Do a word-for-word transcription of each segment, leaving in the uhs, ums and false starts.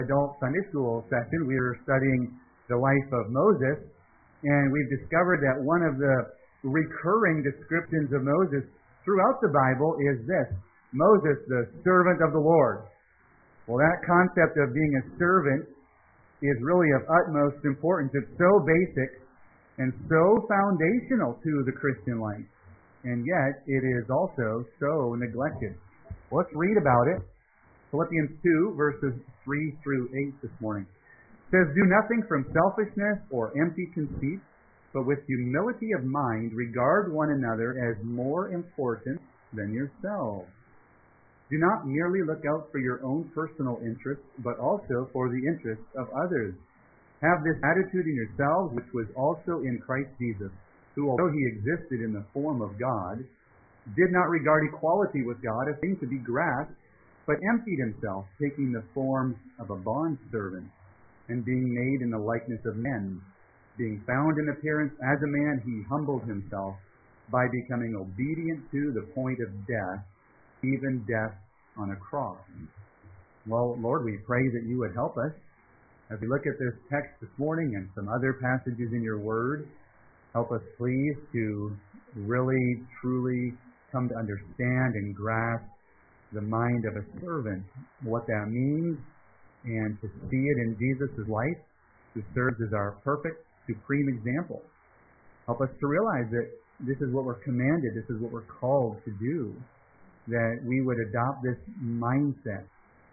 Adult Sunday School session, we were studying the life of Moses, and we've discovered that one of the recurring descriptions of Moses throughout the Bible is this: Moses, the servant of the Lord. Well, that concept of being a servant is really of utmost importance. It's so basic and so foundational to the Christian life, and yet it is also so neglected. Well, let's read about it. Philippians two, verses three through eight this morning. It says, "Do nothing from selfishness or empty conceit, but with humility of mind regard one another as more important than yourselves. Do not merely look out for your own personal interests, but also for the interests of others. Have this attitude in yourselves, which was also in Christ Jesus, who, although he existed in the form of God, did not regard equality with God a thing to be grasped, but emptied himself, taking the form of a bondservant, and being made in the likeness of men. Being found in appearance as a man, he humbled himself by becoming obedient to the point of death, even death on a cross." Well, Lord, we pray that you would help us as we look at this text this morning and some other passages in your word. Help us, please, to really, truly come to understand and grasp the mind of a servant, what that means, and to see it in Jesus' life, who serves as our perfect, supreme example. Help us to realize that this is what we're commanded, this is what we're called to do, that we would adopt this mindset.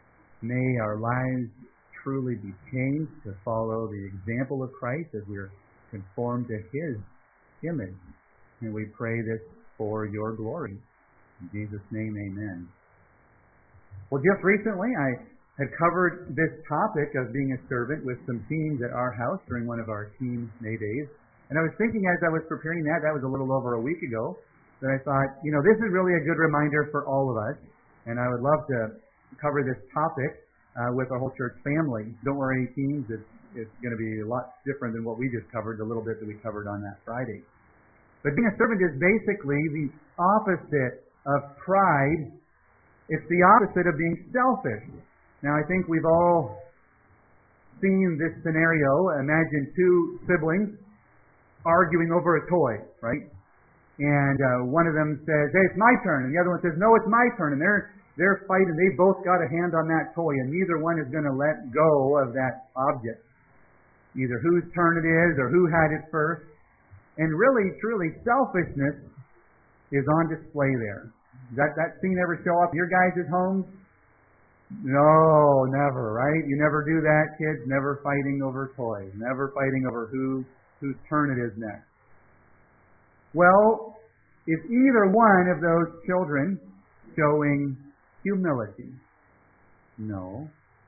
May our lives truly be changed to follow the example of Christ as we are conformed to his image. And we pray this for your glory. In Jesus' name, amen. Well, just recently I had covered this topic of being a servant with some teens at our house during one of our teen May days. And I was thinking as I was preparing that, that was a little over a week ago, that I thought, you know, this is really a good reminder for all of us. And I would love to cover this topic uh, with our whole church family. Don't worry, teens, it's, it's going to be a lot different than what we just covered, the little bit that we covered on that Friday. But being a servant is basically the opposite of pride. It's the opposite of being selfish. Now, I think we've all seen this scenario. Imagine two siblings arguing over a toy, right? And uh, one of them says, "Hey, it's my turn," and the other one says, "No, it's my turn." And they're they're fighting. They both got a hand on that toy, and neither one is going to let go of that object, either whose turn it is or who had it first. And really, truly, selfishness is on display there. Does that, that scene ever show up in your guys' homes? No, never, right? You never do that, kids. Never fighting over toys. Never fighting over who whose turn it is next. Well, is either one of those children showing humility? No.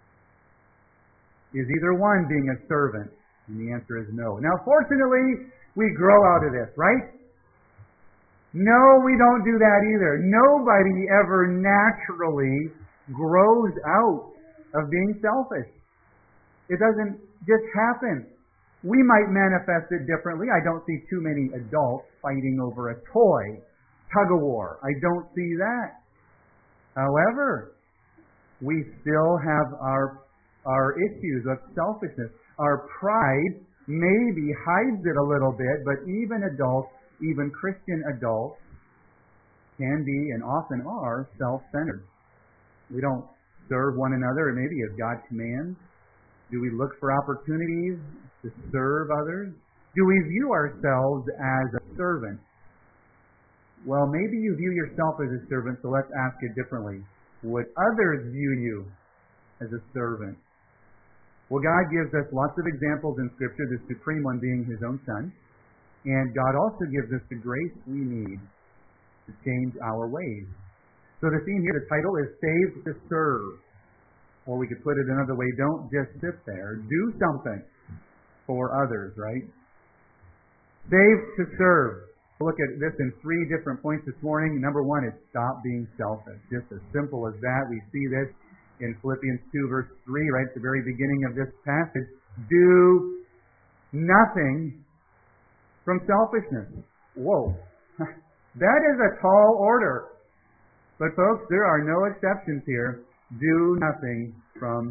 Is either one being a servant? And the answer is no. Now, fortunately, we grow out of this, right? No, we don't do that either. Nobody ever naturally grows out of being selfish. It doesn't just happen. We might manifest it differently. I don't see too many adults fighting over a toy, tug-of-war. I don't see that. However, we still have our, our issues of selfishness. Our pride maybe hides it a little bit, but even adults, even Christian adults, can be and often are self-centered. We don't serve one another, maybe as God commands. Do we look for opportunities to serve others? Do we view ourselves as a servant? Well, maybe you view yourself as a servant, so let's ask it differently. Would others view you as a servant? Well, God gives us lots of examples in Scripture, the supreme one being His own Son. And God also gives us the grace we need to change our ways. So the theme here, the title is Saved to Serve. Or we could put it another way, don't just sit there. Do something for others, right? Saved to serve. We'll look at this in three different points this morning. Number one is stop being selfish. Just as simple as that. We see this in Philippians two, verse three, right at the very beginning of this passage. Do nothing from selfishness. Whoa. That is a tall order. But folks, there are no exceptions here. Do nothing from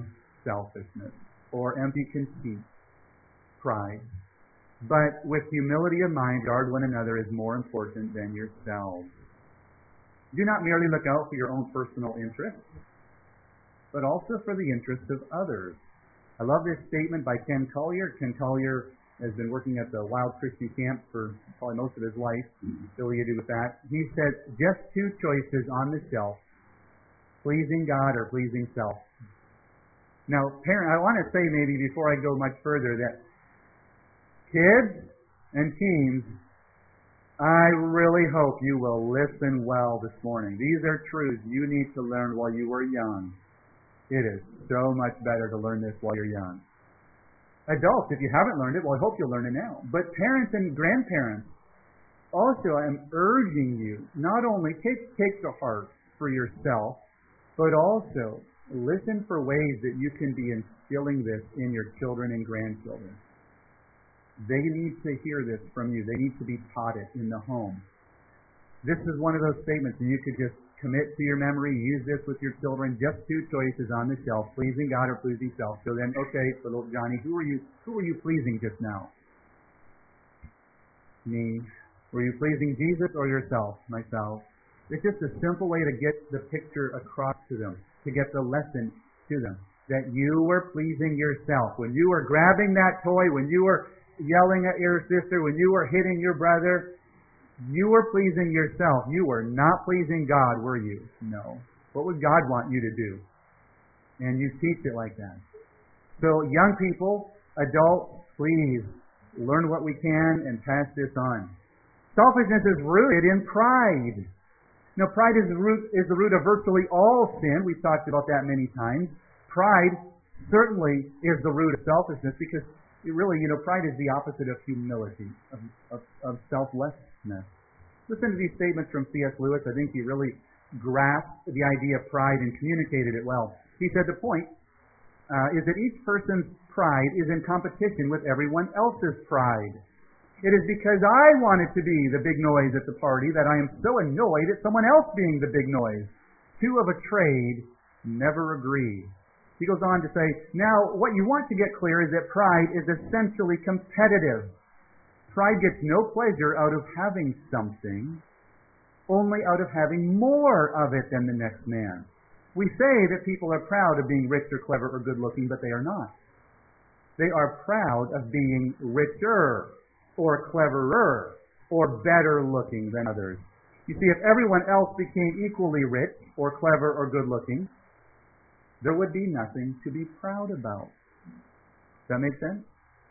selfishness or empty conceit, pride. But with humility of mind, guard one another is more important than yourselves. Do not merely look out for your own personal interests, but also for the interests of others. I love this statement by Ken Collier. Ken Collier has been working at the Wild Christian Camp for probably most of his life, affiliated with that. He said, just two choices on the shelf, pleasing God or pleasing self. Now, parent, I want to say maybe before I go much further that kids and teens, I really hope you will listen well this morning. These are truths you need to learn while you are young. It is so much better to learn this while you're young. Adults, if you haven't learned it, well, I hope you'll learn it now. But parents and grandparents, also I am urging you, not only take, take to heart for yourself, but also listen for ways that you can be instilling this in your children and grandchildren. They need to hear this from you. They need to be taught it in the home. This is one of those statements that you could just commit to your memory, use this with your children, just two choices on the shelf, pleasing God or pleasing self. So then, okay, for little Johnny, who are you who are you pleasing just now? Me. Were you pleasing Jesus or yourself? Myself. It's just a simple way to get the picture across to them, to get the lesson to them, that you were pleasing yourself. When you were grabbing that toy, when you were yelling at your sister, when you were hitting your brother, you were pleasing yourself. You were not pleasing God, were you? No. What would God want you to do? And you teach it like that. So young people, adults, please learn what we can and pass this on. Selfishness is rooted in pride. Now, pride is the root, is the root of virtually all sin. We've talked about that many times. Pride certainly is the root of selfishness because it really, you know, pride is the opposite of humility, of, of, of selflessness. Listen to these statements from C S Lewis. I think he really grasped the idea of pride and communicated it well. He said the point uh, is that each person's pride is in competition with everyone else's pride. It is because I wanted to be the big noise at the party that I am so annoyed at someone else being the big noise. Two of a trade never agree. He goes on to say, now what you want to get clear is that pride is essentially competitive. Pride gets no pleasure out of having something, only out of having more of it than the next man. We say that people are proud of being rich or clever or good looking, but they are not. They are proud of being richer or cleverer or better looking than others. You see, if everyone else became equally rich or clever or good looking, there would be nothing to be proud about. Does that make sense?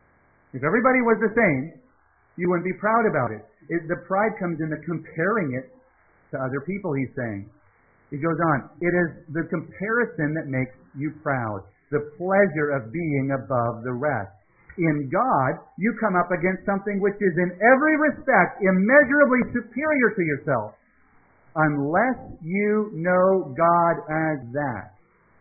If everybody was the same, you wouldn't be proud about it. it. The pride comes in the comparing it to other people, he's saying. He goes on, it is the comparison that makes you proud, the pleasure of being above the rest. In God, you come up against something which is in every respect immeasurably superior to yourself, unless you know God as that,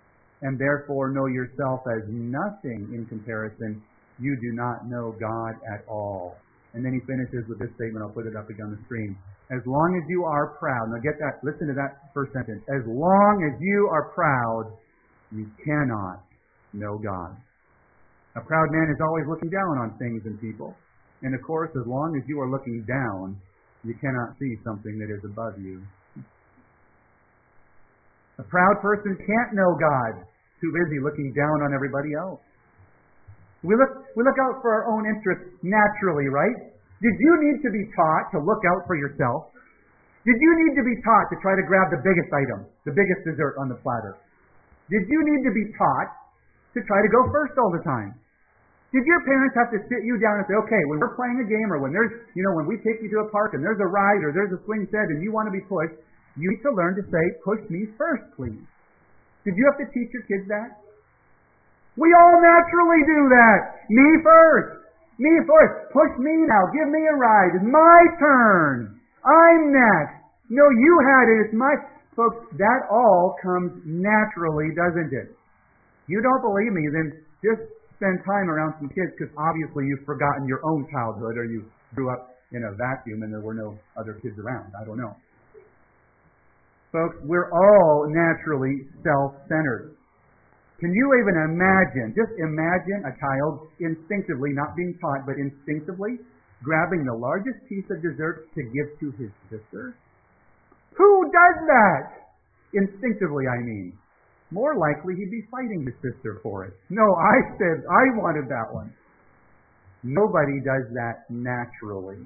and therefore know yourself as nothing in comparison. You do not know God at all. And then he finishes with this statement. I'll put it up again on the screen. As long as you are proud, now get that, listen to that first sentence. As long as you are proud, you cannot know God. A proud man is always looking down on things and people. And of course, as long as you are looking down, you cannot see something that is above you. A proud person can't know God. Too busy looking down on everybody else. We look, we look out for our own interests naturally, right? Did you need to be taught to look out for yourself? Did you need to be taught to try to grab the biggest item, the biggest dessert on the platter? Did you need to be taught to try to go first all the time? Did your parents have to sit you down and say, okay, when we're playing a game or when there's, you know, when we take you to a park and there's a ride or there's a swing set and you want to be pushed, you need to learn to say, push me first, please. Did you have to teach your kids that? We all naturally do that. Me first. Me first. Push me now. Give me a ride. It's my turn. I'm next. No, you had it. It's my... Folks, that all comes naturally, doesn't it? You don't believe me, then just spend time around some kids, because obviously you've forgotten your own childhood, or you grew up in a vacuum and there were no other kids around. I don't know. Folks, we're all naturally self-centered. Can you even imagine, just imagine a child instinctively, not being taught, but instinctively, grabbing the largest piece of dessert to give to his sister? Who does that? Instinctively, I mean. More likely he'd be fighting his sister for it. No, I said I wanted that one. Nobody does that naturally.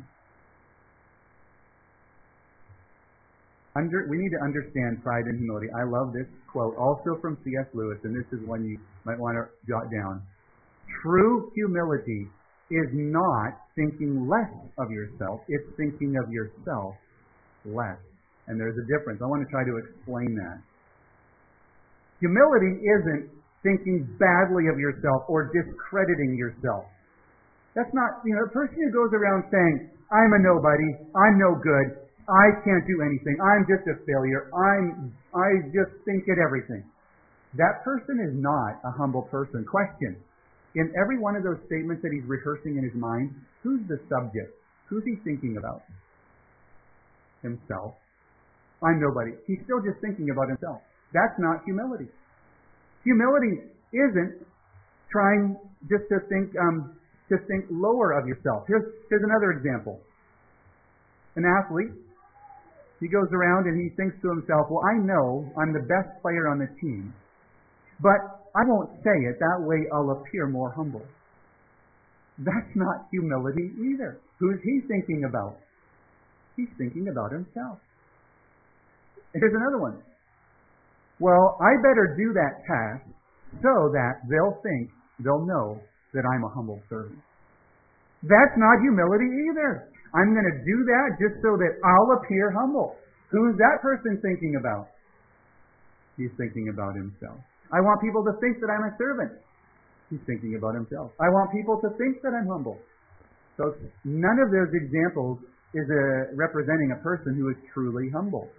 Under, we need to understand pride and humility. I love this quote, also from C S Lewis, and this is one you might want to jot down. True humility is not thinking less of yourself, it's thinking of yourself less. And there's a difference. I want to try to explain that. Humility isn't thinking badly of yourself or discrediting yourself. That's not, you know, a person who goes around saying, I'm a nobody, I'm no good, I can't do anything, I'm just a failure, I'm, I just think at everything. That person is not a humble person. Question. In every one of those statements that he's rehearsing in his mind, who's the subject? Who's he thinking about? Himself. I'm nobody. He's still just thinking about himself. That's not humility. Humility isn't trying just to think um, to think lower of yourself. Here's, here's another example. An athlete, he goes around and he thinks to himself, well, I know I'm the best player on the team, but I won't say it. That way I'll appear more humble. That's not humility either. Who's he thinking about? He's thinking about himself. Here's another one. Well, I better do that task so that they'll think, they'll know that I'm a humble servant. That's not humility either. I'm going to do that just so that I'll appear humble. Who's that person thinking about? He's thinking about himself. I want people to think that I'm a servant. He's thinking about himself. I want people to think that I'm humble. So none of those examples is a, representing a person who is truly humble.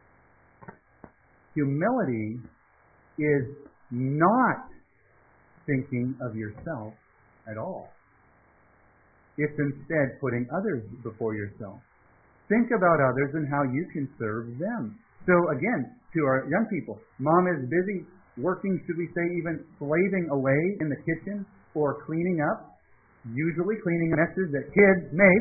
Humility is not thinking of yourself at all. It's instead putting others before yourself. Think about others and how you can serve them. So again, to our young people, mom is busy working, should we say even slaving away in the kitchen or cleaning up, usually cleaning messes that kids make.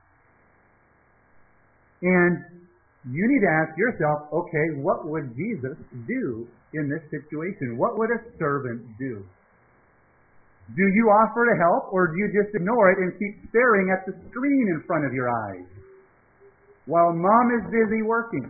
And you need to ask yourself, okay, what would Jesus do in this situation? What would a servant do? Do you offer to help, or do you just ignore it and keep staring at the screen in front of your eyes while mom is busy working?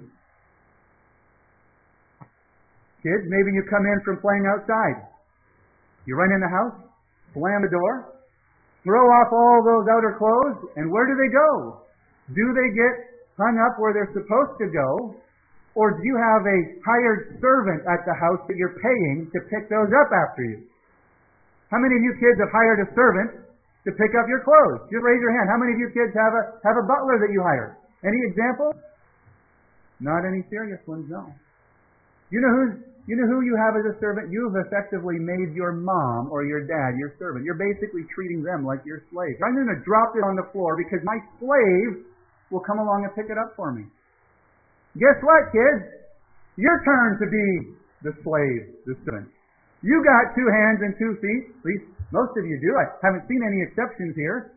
Kids, maybe you come in from playing outside. You run in the house, slam the door, throw off all those outer clothes, and where do they go? Do they get hung up where they're supposed to go, or do you have a hired servant at the house that you're paying to pick those up after you? How many of you kids have hired a servant to pick up your clothes? Just raise your hand. How many of you kids have a have a butler that you hired? Any examples? Not any serious ones, no. You know who's you know who you have as a servant? You've effectively made your mom or your dad your servant. You're basically treating them like your slave. I'm going to drop it on the floor because my slave will come along and pick it up for me. Guess what, kids? Your turn to be the slave, the servant. You got two hands and two feet. At least most of you do. I haven't seen any exceptions here.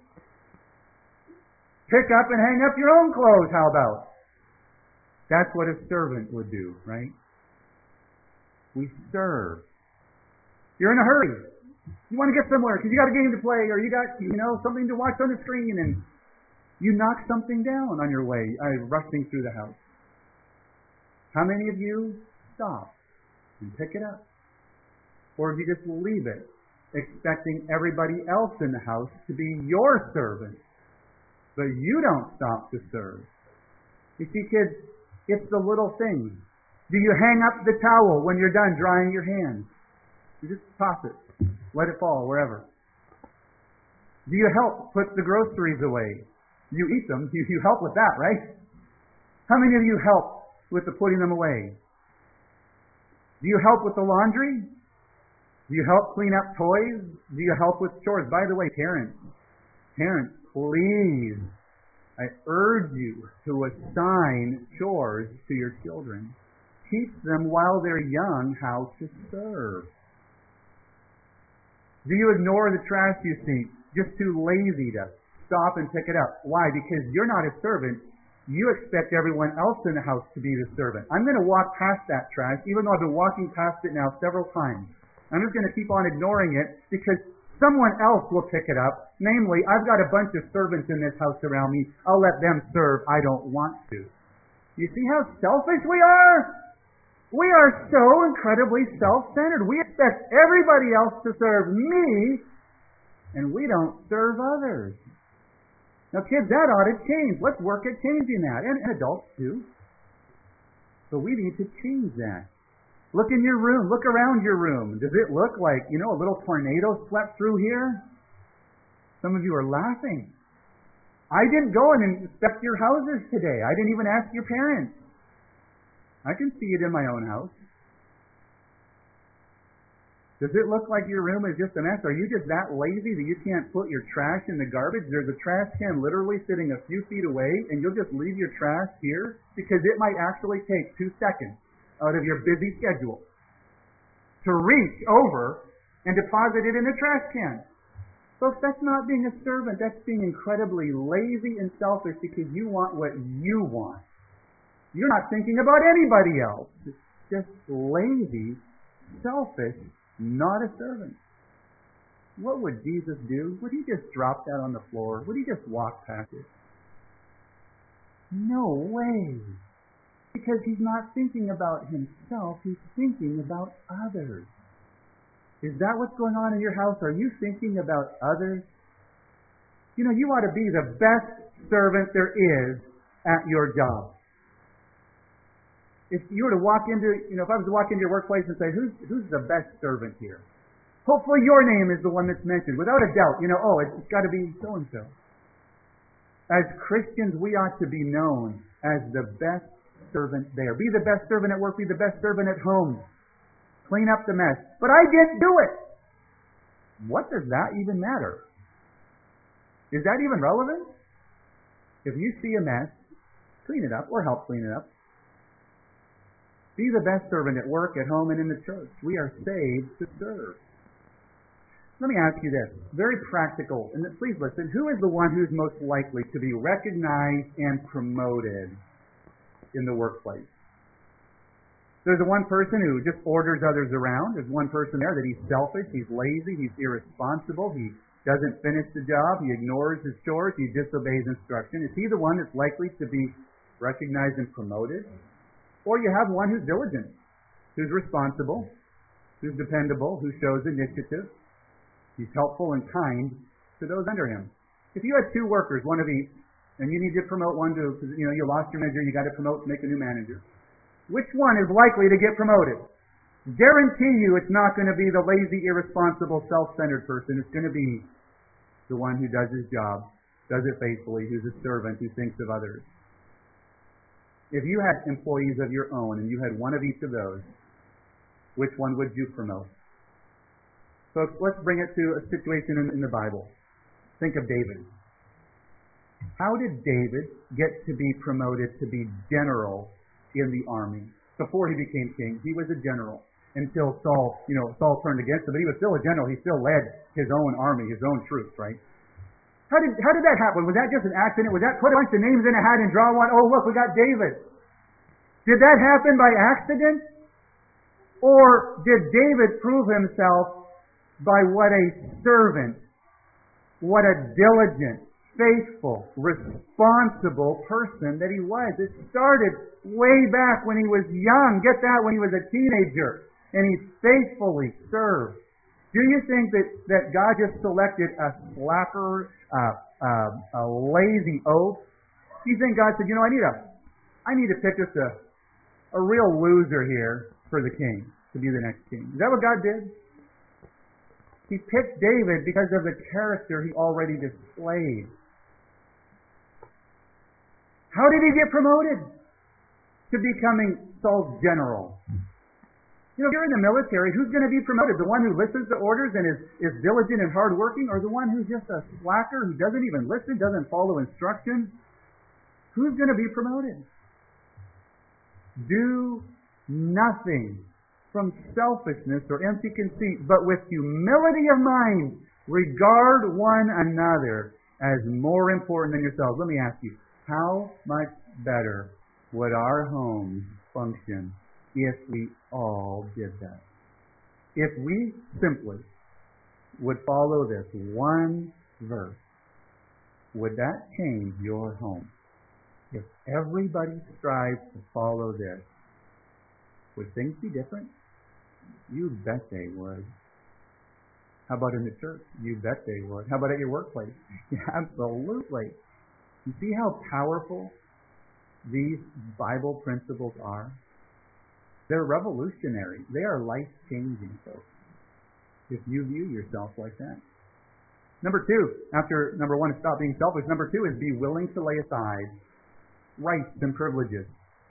Pick up and hang up your own clothes, how about? That's what a servant would do, right? We serve. You're in a hurry. You want to get somewhere because you got a game to play or you got, you know, something to watch on the screen, and you knock something down on your way, uh, rushing through the house. How many of you stop and pick it up? Or do you just leave it, expecting everybody else in the house to be your servant, but you don't stop to serve? You see, kids, it's the little things. Do you hang up the towel when you're done drying your hands? You just toss it, let it fall wherever. Do you help put the groceries away? You eat them, you, you help with that, right? How many of you help with the putting them away? Do you help with the laundry? Do you help clean up toys? Do you help with chores? By the way, parents, parents, please, I urge you to assign chores to your children. Teach them while they're young how to serve. Do you ignore the trash you see? Just too lazy to stop and pick it up. Why? Because you're not a servant. You expect everyone else in the house to be the servant. I'm going to walk past that trash, even though I've been walking past it now several times. I'm just going to keep on ignoring it because someone else will pick it up. Namely, I've got a bunch of servants in this house around me. I'll let them serve. I don't want to. You see how selfish we are? We are so incredibly self-centered. We expect everybody else to serve me, and we don't serve others. Now, kids, that ought to change. Let's work at changing that. And, and adults, too. So we need to change that. Look in your room. Look around your room. Does it look like, you know, a little tornado swept through here? Some of you are laughing. I didn't go and inspect your houses today. I didn't even ask your parents. I can see it in my own house. Does it look like your room is just a mess? Are you just that lazy that you can't put your trash in the garbage? There's a trash can literally sitting a few feet away, and you'll just leave your trash here because it might actually take two seconds out of your busy schedule to reach over and deposit it in a trash can. Folks, that's not being a servant. That's being incredibly lazy and selfish because you want what you want. You're not thinking about anybody else. It's just lazy, selfish, not a servant. What would Jesus do? Would he just drop that on the floor? Would he just walk past it? No way. Because he's not thinking about himself, he's thinking about others. Is that what's going on in your house? Are you thinking about others? You know, you ought to be the best servant there is at your job. If you were to walk into, you know, if I was to walk into your workplace and say, who's who's the best servant here? Hopefully your name is the one that's mentioned. Without a doubt, you know, oh, it's, it's got to be so-and-so. As Christians, we ought to be known as the best servant there. Be the best servant at work. Be the best servant at home. Clean up the mess. But I didn't do it. What does that even matter? Is that even relevant? If you see a mess, clean it up or help clean it up. Be the best servant at work, at home, and in the church. We are saved to serve. Let me ask you this, very practical, and please listen. Who is the one who's most likely to be recognized and promoted in the workplace? There's the one person who just orders others around. There's one person there that he's selfish, he's lazy, he's irresponsible, he doesn't finish the job, he ignores his chores, he disobeys instruction. Is he the one that's likely to be recognized and promoted? Or you have one who's diligent, who's responsible, who's dependable, who shows initiative. He's helpful and kind to those under him. If you had two workers, one of each, and you need to promote one to, you know, you lost your manager, you got to promote, make a new manager. Which one is likely to get promoted? Guarantee you it's not going to be the lazy, irresponsible, self-centered person. It's going to be the one who does his job, does it faithfully, who's a servant, who thinks of others. If you had employees of your own and you had one of each of those, which one would you promote? So let's bring it to a situation in, in the Bible. Think of David. How did David get to be promoted to be general in the army? Before he became king, he was a general until Saul, you know, Saul turned against him, but he was still a general. He still led his own army, his own troops, right? How did, how did that happen? Was that just an accident? Was that put a bunch of names in a hat and draw one? Oh, look, we got David. Did that happen by accident? Or did David prove himself by what a servant, what a diligent, faithful, responsible person that he was? It started way back when he was young. Get that, when he was a teenager. And he faithfully served. Do you think that, that God just selected a slacker, uh, uh, a lazy oaf? Do you think God said, you know, I need a, I need to pick just a, a real loser here for the king, to be the next king? Is that what God did? He picked David because of the character he already displayed. How did he get promoted to becoming Saul's general? You know, if you're in the military, who's going to be promoted? The one who listens to orders and is, is diligent and hardworking, or the one who's just a slacker who doesn't even listen, doesn't follow instructions? Who's going to be promoted? Do nothing from selfishness or empty conceit, but with humility of mind, regard one another as more important than yourselves. Let me ask you, how much better would our homes function if we all did that? If we simply would follow this one verse, would that change your home? If everybody strives to follow this, would things be different? You bet they would. How about in the church? You bet they would. How about at your workplace? Yeah, absolutely. You see how powerful these Bible principles are? They're revolutionary. They are life-changing, folks, if you view yourself like that. Number two, after number one is stop being selfish, number two is be willing to lay aside rights and privileges.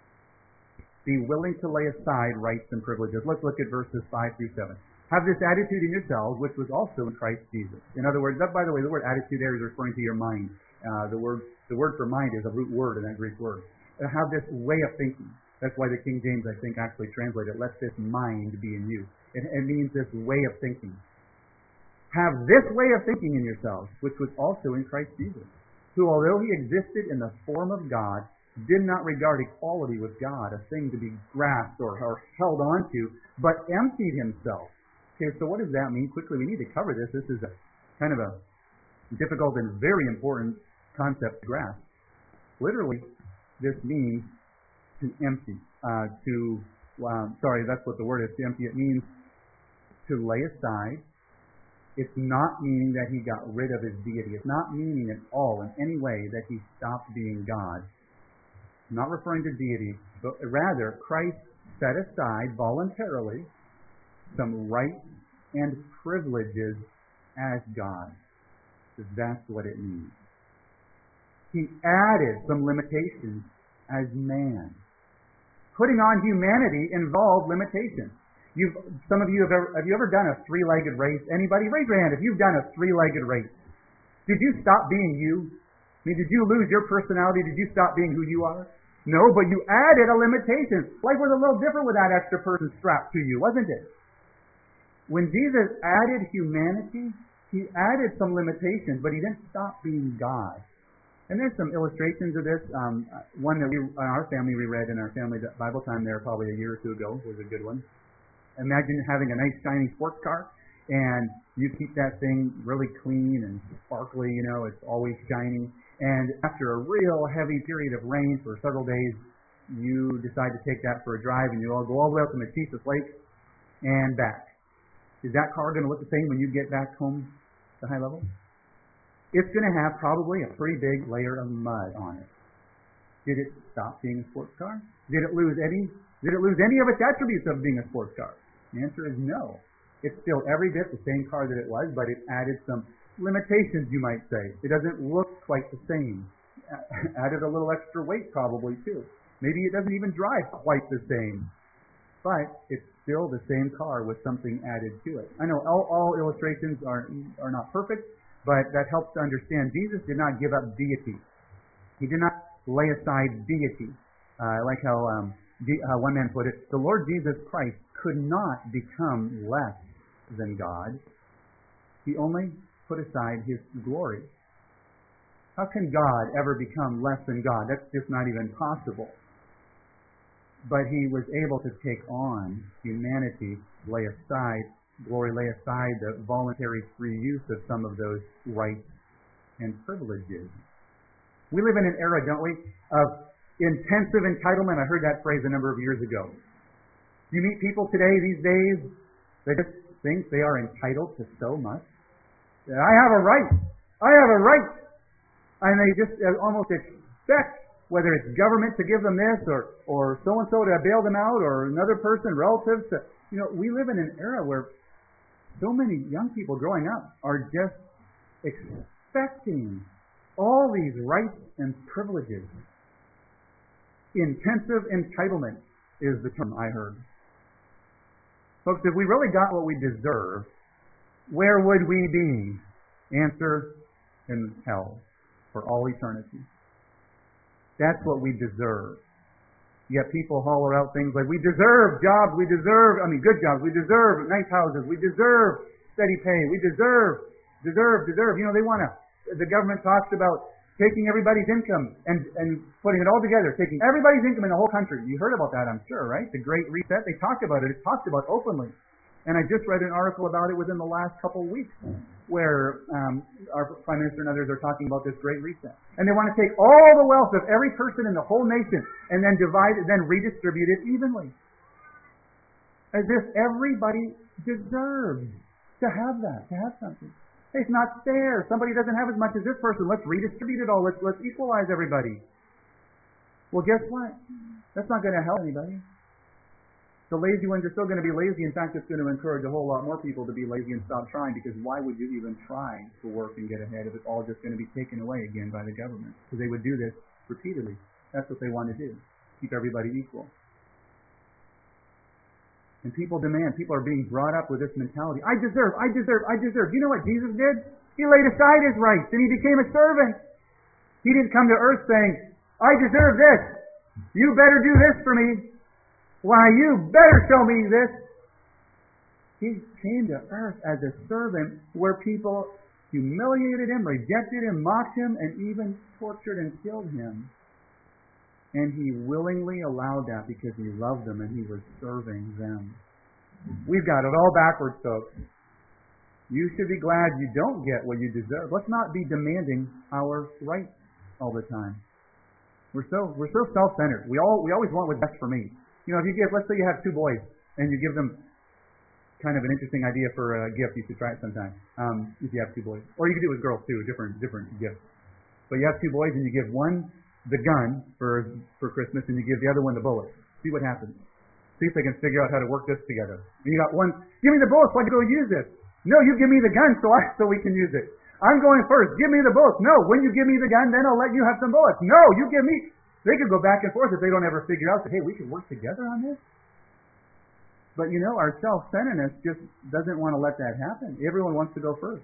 Be willing to lay aside rights and privileges. Let's look at verses five through seven. Have this attitude in yourselves, which was also in Christ Jesus. In other words, that, by the way, the word attitude there is referring to your mind. Uh, the word the word for mind is a root word in that Greek word. Uh, have this way of thinking. That's why the King James, I think, actually translated, let this mind be in you. It, it means this way of thinking. Have this way of thinking in yourselves, which was also in Christ Jesus, who, although he existed in the form of God, did not regard equality with God a thing to be grasped or, or held on to, but emptied himself. Okay, so what does that mean? Quickly, we need to cover this. This is a kind of a difficult and very important concept to grasp. Literally, this means to empty. Uh, to, um, sorry, that's what the word is, to empty. It means to lay aside. It's not meaning that he got rid of his deity. It's not meaning at all in any way that he stopped being God. I'm not referring to deity, but rather Christ set aside voluntarily some rights and privileges as God. Because that's what it means. He added some limitations as man. Putting on humanity involved limitations. You've, some of you have ever, have you ever done a three-legged race? Anybody? Raise your hand if you've done a three-legged race. Did you stop being you? I mean, did you lose your personality? Did you stop being who you are? No, but you added a limitation. Life was a little different with that extra person strapped to you, wasn't it? When Jesus added humanity, he added some limitations, but he didn't stop being God. And there's some illustrations of this. Um, one that we, in our family, we read in our family Bible time there probably a year or two ago was a good one. Imagine having a nice shiny sports car, and you keep that thing really clean and sparkly, you know, it's always shiny. And after a real heavy period of rain for several days, you decide to take that for a drive, and you all go all the way up to Machias Lake and back. Is that car going to look the same when you get back home to high level? It's going to have probably a pretty big layer of mud on it. Did it stop being a sports car? Did it lose any? Did it lose any of its attributes of being a sports car? The answer is no. It's still every bit the same car that it was, but it added some limitations, you might say. It doesn't look quite the same. Added a little extra weight probably too. Maybe it doesn't even drive quite the same. But it's still the same car with something added to it. I know all, all illustrations are, are not perfect, but that helps to understand Jesus did not give up deity. He did not lay aside deity. Uh, I like how, um, de- how one man put it, the Lord Jesus Christ could not become less than God. He only put aside his glory. How can God ever become less than God? That's just not even possible. But he was able to take on humanity, lay aside glory, lay aside the voluntary free use of some of those rights and privileges. We live in an era, don't we, of intensive entitlement. I heard that phrase a number of years ago. You meet people today, these days, they just think they are entitled to so much. I have a right. I have a right. And they just almost expect, whether it's government to give them this, or, or so-and-so to bail them out, or another person, relatives to, you know, we live in an era where so many young people growing up are just expecting all these rights and privileges. Intensive entitlement is the term I heard. Folks, if we really got what we deserve, where would we be? Answer, in hell for all eternity. That's what we deserve. Yet people holler out things like, we deserve jobs, we deserve, I mean, good jobs, we deserve nice houses, we deserve steady pay, we deserve, deserve, deserve. You know, they want to, the government talks about taking everybody's income and, and putting it all together, taking everybody's income in the whole country. You heard about that, I'm sure, right? The Great Reset, they talked about it. It's talked about openly. And I just read an article about it within the last couple of weeks where um, our Prime Minister and others are talking about this Great Reset. And they want to take all the wealth of every person in the whole nation and then divide it, then redistribute it evenly. As if everybody deserves to have that, to have something. Hey, it's not fair. Somebody doesn't have as much as this person. Let's redistribute it all. Let's, let's equalize everybody. Well, guess what? That's not going to help anybody. The lazy ones are still going to be lazy. In fact, it's going to encourage a whole lot more people to be lazy and stop trying, because why would you even try to work and get ahead if it's all just going to be taken away again by the government? Because they would do this repeatedly. That's what they want to do. Keep everybody equal. And people demand, people are being brought up with this mentality. I deserve, I deserve, I deserve. You know what Jesus did? He laid aside his rights and he became a servant. He didn't come to earth saying, I deserve this. You better do this for me. Why, you better show me this. He came to earth as a servant where people humiliated him, rejected him, mocked him, and even tortured and killed him. And he willingly allowed that because he loved them and he was serving them. We've got it all backwards, folks. You should be glad you don't get what you deserve. Let's not be demanding our rights all the time. We're so we're so self-centered. We all we always want what's best for me. You know, if you give, let's say you have two boys, and you give them kind of an interesting idea for a gift. You should try it sometime. Um, if you have two boys, or you can do it with girls too, different different gifts. But you have two boys, and you give one the gun for for Christmas, and you give the other one the bullet. See what happens. See if they can figure out how to work this together. And you got one. Give me the bullet so I can go use this. No, you give me the gun so I so we can use it. I'm going first. Give me the bullets. No, when you give me the gun, then I'll let you have some bullets. No, you give me. They could go back and forth if they don't ever figure out that, hey, we can work together on this. But you know, our self-centeredness just doesn't want to let that happen. Everyone wants to go first.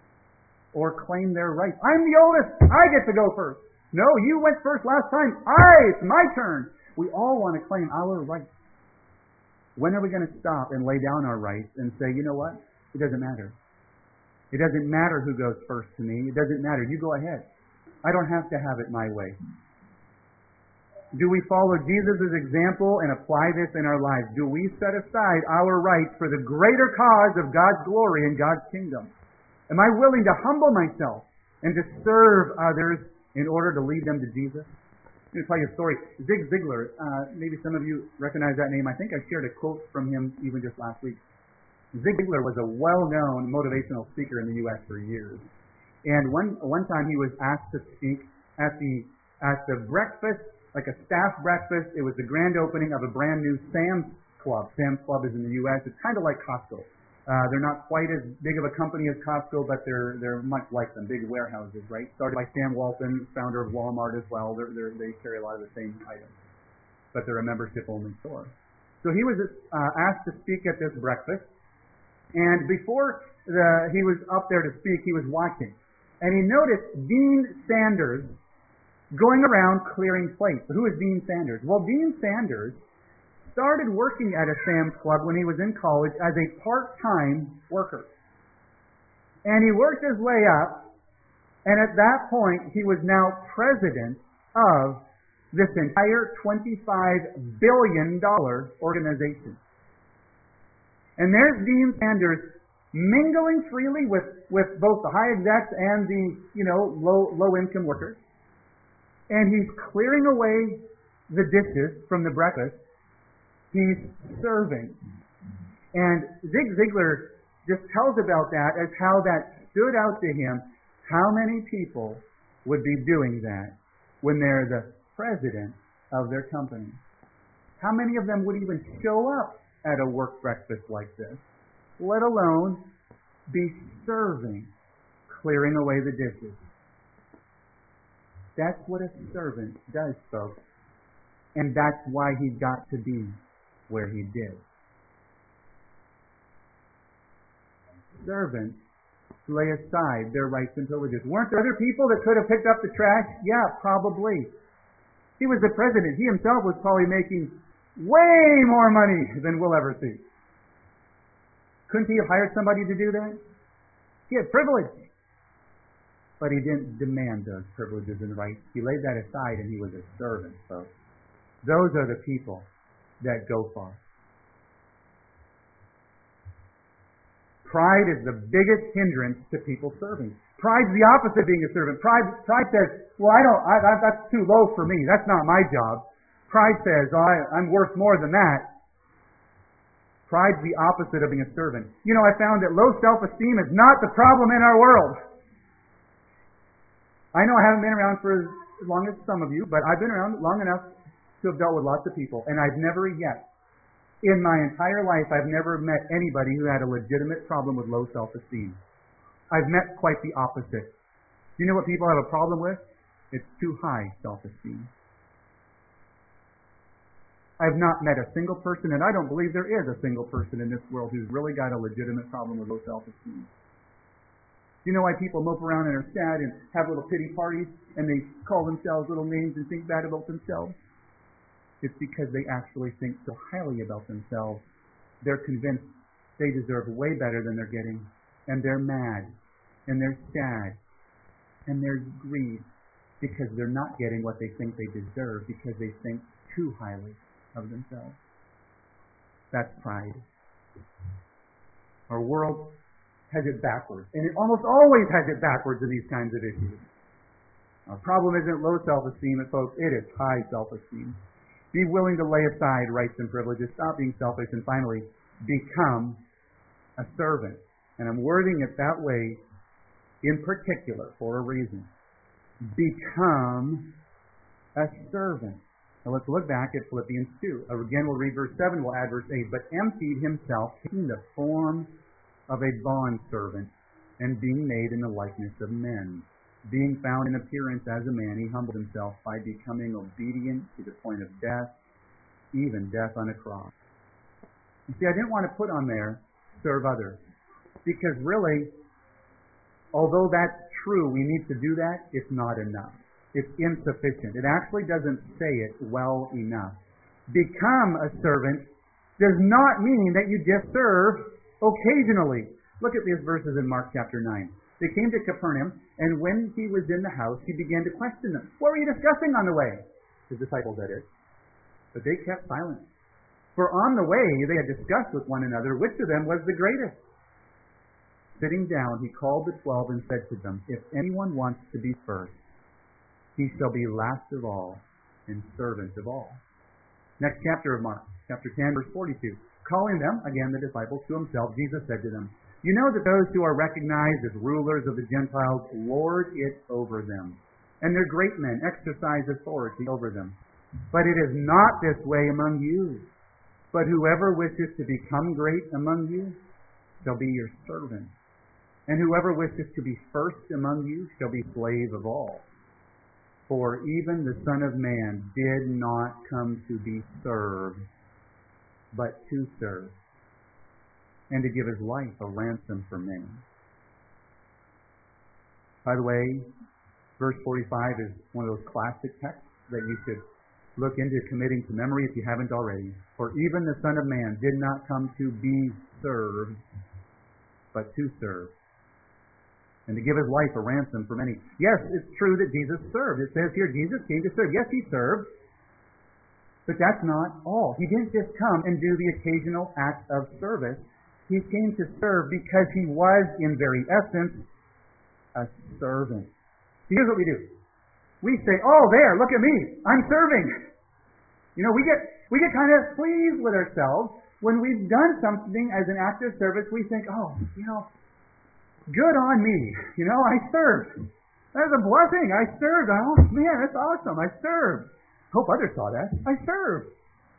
Or claim their rights. I'm the oldest. I get to go first. No, you went first last time. I, it's my turn. We all want to claim our rights. When are we going to stop and lay down our rights and say, you know what? It doesn't matter. It doesn't matter who goes first to me. It doesn't matter. You go ahead. I don't have to have it my way. Do we follow Jesus' example and apply this in our lives? Do we set aside our rights for the greater cause of God's glory and God's kingdom? Am I willing to humble myself and to serve others in order to lead them to Jesus? I'm going to tell you a story. Zig Ziglar, uh, maybe some of you recognize that name. I think I shared a quote from him even just last week. Zig Ziglar was a well-known motivational speaker in the U S for years. And one one time he was asked to speak at the at the breakfast, like a staff breakfast. It was the grand opening of a brand new Sam's Club. Sam's Club is in the U S. It's kind of like Costco. Uh, they're not quite as big of a company as Costco, but they're they're much like them. Big warehouses, right? Started by Sam Walton, founder of Walmart as well. They're, they're, they carry a lot of the same items, but they're a membership-only store. So he was uh, asked to speak at this breakfast, and before the, he was up there to speak, he was watching, and he noticed Dean Sanders going around clearing plates. Who is Dean Sanders? Well, Dean Sanders started working at a Sam's Club when he was in college as a part-time worker. And he worked his way up, and at that point, he was now president of this entire twenty-five billion dollars organization. And there's Dean Sanders mingling freely with, with both the high execs and the, you know, low low income workers. And he's clearing away the dishes from the breakfast. He's serving. And Zig Ziglar just tells about that as how that stood out to him, how many people would be doing that when they're the president of their company. How many of them would even show up at a work breakfast like this, let alone be serving, clearing away the dishes. That's what a servant does, folks. And that's why he got to be where he did. Servants lay aside their rights and privileges. Weren't there other people that could have picked up the trash? Yeah, probably. He was the president. He himself was probably making way more money than we'll ever see. Couldn't he have hired somebody to do that? He had privilege. But he didn't demand those privileges and rights. He laid that aside and he was a servant, folks. Those are the people that go far. Pride is the biggest hindrance to people serving. Pride's the opposite of being a servant. Pride, pride says, well, I don't, I, I, that's too low for me. That's not my job. Pride says, oh, I, I'm worth more than that. Pride's the opposite of being a servant. You know, I found that low self-esteem is not the problem in our world. I know I haven't been around for as long as some of you, but I've been around long enough to have dealt with lots of people, and I've never yet, in my entire life, I've never met anybody who had a legitimate problem with low self-esteem. I've met quite the opposite. Do you know what people have a problem with? It's too high self-esteem. I've not met a single person, and I don't believe there is a single person in this world who's really got a legitimate problem with low self-esteem. Do you know why people mope around and are sad and have little pity parties and they call themselves little names and think bad about themselves? It's because they actually think so highly about themselves. They're convinced they deserve way better than they're getting. And they're mad. And they're sad. And they're grieved because they're not getting what they think they deserve because they think too highly of themselves. That's pride. Our world has it backwards. And it almost always has it backwards in these kinds of issues. Our problem isn't low self-esteem, folks. It is high self-esteem. Be willing to lay aside rights and privileges. Stop being selfish. And finally, become a servant. And I'm wording it that way in particular for a reason. Become a servant. Now let's look back at Philippians two. Again, we'll read verse seven, we'll add verse eight. But emptied himself, taking the form of a bondservant, and being made in the likeness of men. Being found in appearance as a man, he humbled himself by becoming obedient to the point of death, even death on a cross. You see, I didn't want to put on there, serve others. Because really, although that's true, we need to do that, it's not enough. It's insufficient. It actually doesn't say it well enough. Become a servant does not mean that you just serve occasionally. Look at these verses in Mark chapter nine. They came to Capernaum, and when he was in the house, he began to question them. What were you discussing on the way? His disciples, that is. But they kept silent. For on the way they had discussed with one another which of them was the greatest. Sitting down, he called the twelve and said to them, If anyone wants to be first, he shall be last of all and servant of all. Next chapter of Mark, chapter ten, verse forty-two. Calling them, again the disciples, to himself, Jesus said to them, You know that those who are recognized as rulers of the Gentiles lord it over them, and their great men exercise authority over them. But it is not this way among you. But whoever wishes to become great among you shall be your servant. And whoever wishes to be first among you shall be slave of all. For even the Son of Man did not come to be served, but to serve, and to give his life a ransom for many. By the way, verse forty-five is one of those classic texts that you should look into committing to memory if you haven't already. For even the Son of Man did not come to be served, but to serve, and to give his life a ransom for many. Yes, it's true that Jesus served. It says here, Jesus came to serve. Yes, he served. But that's not all. He didn't just come and do the occasional act of service. He came to serve because he was, in very essence, a servant. Here's what we do. We say, oh, there, look at me. I'm serving. You know, we get we get kind of pleased with ourselves. When we've done something as an act of service, we think, oh, you know, good on me. You know, I served. That's a blessing. I served. Oh, man, that's awesome. I served. Hope others saw that. I served.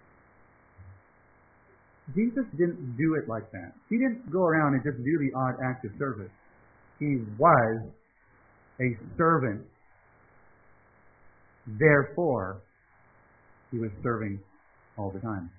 Jesus didn't do it like that. He didn't go around and just do the odd act of service. He was a servant. Therefore, he was serving all the time.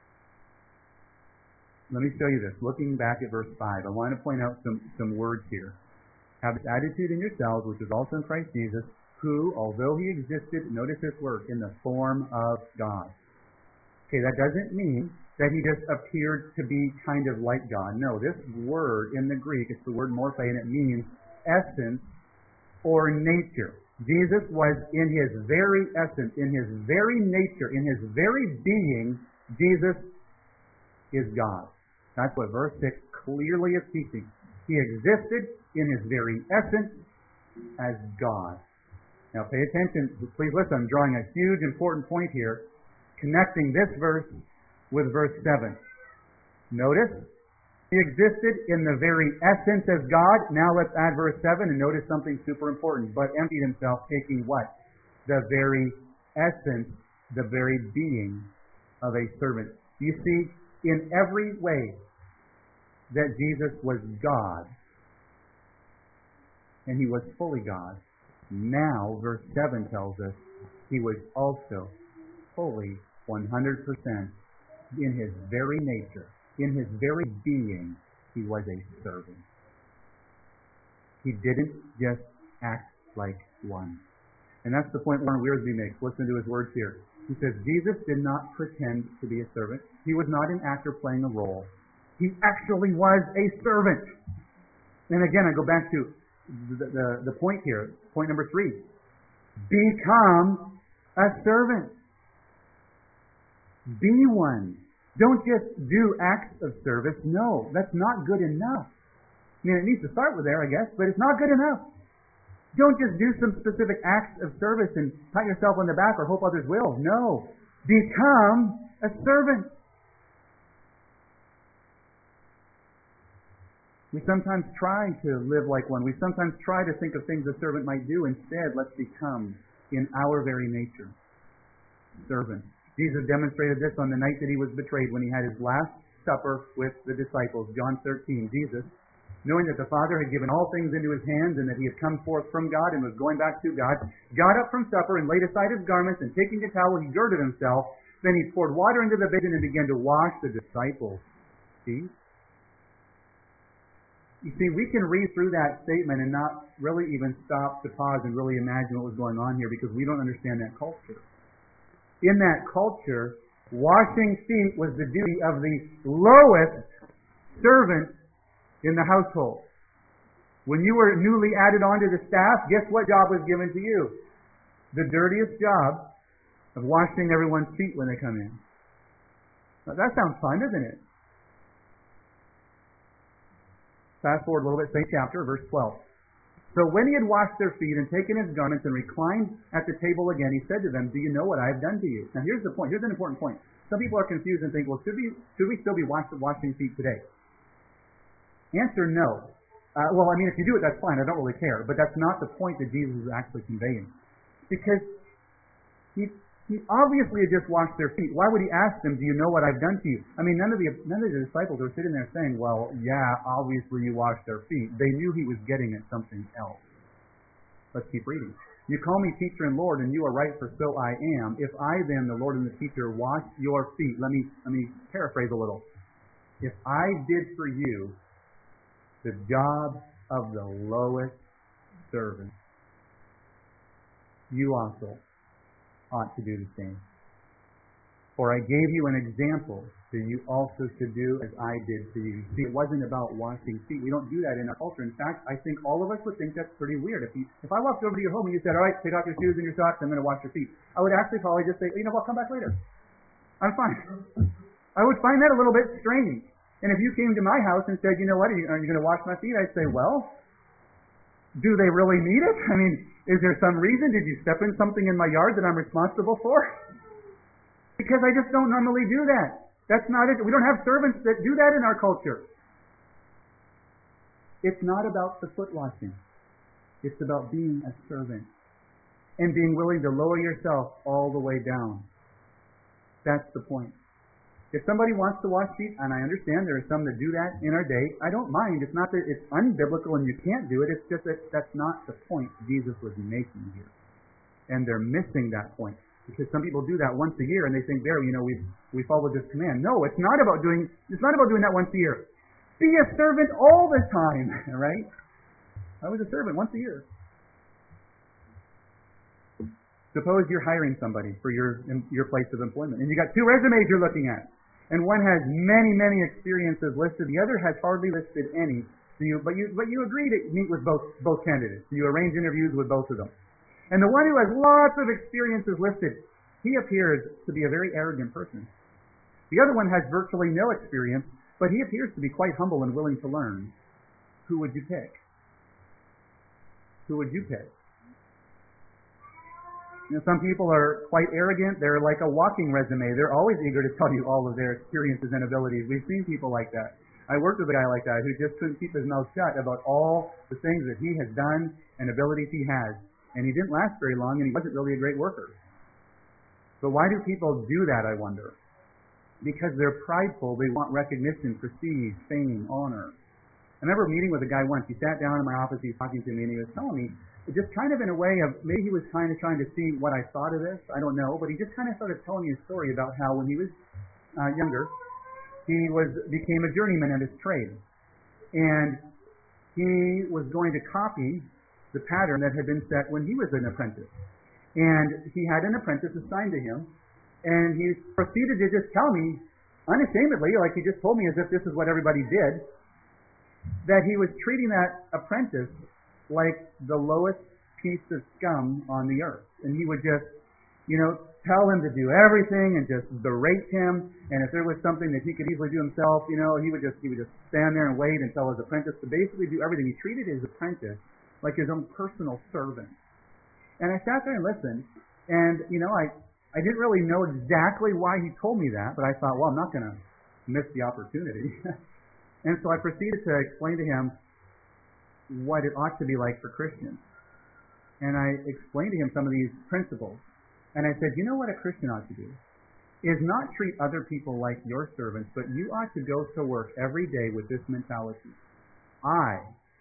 Let me show you this. Looking back at verse five, I want to point out some, some words here. Have this attitude in yourselves, which is also in Christ Jesus, who, although he existed, notice this word, in the form of God. Okay, that doesn't mean that he just appeared to be kind of like God. No, this word in the Greek, it's the word morphe, and it means essence or nature. Jesus was in his very essence, in his very nature, in his very being, Jesus is God. That's what verse six clearly is teaching. He existed in his very essence as God. Now pay attention, please listen, I'm drawing a huge important point here, connecting this verse with verse seven. Notice, he existed in the very essence as God. Now let's add verse seven and notice something super important. But emptied himself, taking what? The very essence, the very being of a servant. You see, in every way that Jesus was God, and he was fully God, now verse seven tells us he was also fully one hundred percent in his very nature, in his very being, he was a servant. He didn't just act like one. And that's the point Warren Wiersbe makes. Listen to his words here. He says, Jesus did not pretend to be a servant. He was not an actor playing a role. He actually was a servant. And again, I go back to the, the, the point here, point number three. Become a servant. Be one. Don't just do acts of service. No, that's not good enough. I mean, it needs to start with there, I guess, but it's not good enough. Don't just do some specific acts of service and pat yourself on the back or hope others will. No. Become a servant. We sometimes try to live like one. We sometimes try to think of things a servant might do. Instead, let's become, in our very nature, servants. Jesus demonstrated this on the night that he was betrayed when he had his last supper with the disciples. John thirteen, Jesus, knowing that the Father had given all things into his hands and that he had come forth from God and was going back to God, got up from supper and laid aside his garments, and taking a towel, he girded himself. Then he poured water into the basin and began to wash the disciples' feet. You see, we can read through that statement and not really even stop to pause and really imagine what was going on here because we don't understand that culture. In that culture, washing feet was the duty of the lowest servant in the household. When you were newly added onto the staff, guess what job was given to you? The dirtiest job of washing everyone's feet when they come in. Now, that sounds fun, doesn't it? Fast forward a little bit, same chapter, verse twelve. So when he had washed their feet and taken his garments and reclined at the table again, he said to them, "Do you know what I have done to you?" Now here's the point. Here's an important point. Some people are confused and think, well, should we, should we still be wash, washing feet today? Answer, no. Uh, well, I mean, if you do it, that's fine. I don't really care. But that's not the point that Jesus is actually conveying. Because he, he obviously had just washed their feet. Why would he ask them, "Do you know what I've done to you?" I mean, none of the none of the disciples were sitting there saying, "Well, yeah, obviously you washed their feet." They knew he was getting at something else. Let's keep reading. "You call me teacher and Lord, and you are right, for so I am. If I then, the Lord and the teacher, wash your feet," let me let me paraphrase a little. "If I did for you the job of the lowest servant, you also ought to do the same. For I gave you an example that you also should do as I did to you." See, it wasn't about washing feet. We don't do that in our culture. In fact, I think all of us would think that's pretty weird. If you, if I walked over to your home and you said, "All right, take off your shoes and your socks, I'm going to wash your feet," I would actually probably just say, "You know what, come back later. I'm fine." I would find that a little bit strange. And if you came to my house and said, "You know what, are you, are you going to wash my feet?" I'd say, "Well, do they really need it? I mean, is there some reason? Did you step in something in my yard that I'm responsible for?" Because I just don't normally do that. That's not it. We don't have servants that do that in our culture. It's not about the foot washing. It's about being a servant and being willing to lower yourself all the way down. That's the point. If somebody wants to wash feet, and I understand there are some that do that in our day, I don't mind. It's not that it's unbiblical and you can't do it. It's just that that's not the point Jesus was making here. And they're missing that point. Because some people do that once a year and they think, there, you know, we we followed this command. No, it's not about doing it's not about doing that once a year. Be a servant all the time, right? I was a servant once a year. Suppose you're hiring somebody for your your place of employment, and you got two resumes you're looking at, and one has many, many experiences listed, the other has hardly listed any. So you, but you, but you agree to meet with both both candidates. So you arrange interviews with both of them, and the one who has lots of experiences listed, he appears to be a very arrogant person. The other one has virtually no experience, but he appears to be quite humble and willing to learn. Who would you pick? Who would you pick? You know, some people are quite arrogant. They're like a walking resume. They're always eager to tell you all of their experiences and abilities. We've seen people like that. I worked with a guy like that who just couldn't keep his mouth shut about all the things that he has done and abilities he has. And he didn't last very long, and he wasn't really a great worker. So why do people do that, I wonder? Because they're prideful. They want recognition, prestige, fame, honor. I remember meeting with a guy once. He sat down in my office, he was talking to me, and he was telling me, just kind of in a way of, maybe he was kind of trying to see what I thought of this, I don't know, but he just kind of started telling me a story about how when he was uh, younger, he was became a journeyman in his trade. And he was going to copy the pattern that had been set when he was an apprentice. And he had an apprentice assigned to him, and he proceeded to just tell me, unashamedly, like he just told me as if this is what everybody did, that he was treating that apprentice like the lowest piece of scum on the earth. And he would just, you know, tell him to do everything and just berate him. And if there was something that he could easily do himself, you know, he would just he would just stand there and wait and tell his apprentice to basically do everything. He treated his apprentice like his own personal servant. And I sat there and listened, and you know, I I didn't really know exactly why he told me that, but I thought, well, I'm not going to miss the opportunity. And so I proceeded to explain to him what it ought to be like for Christians. And I explained to him some of these principles. And I said, you know what a Christian ought to do? Is not treat other people like your servants, but you ought to go to work every day with this mentality. I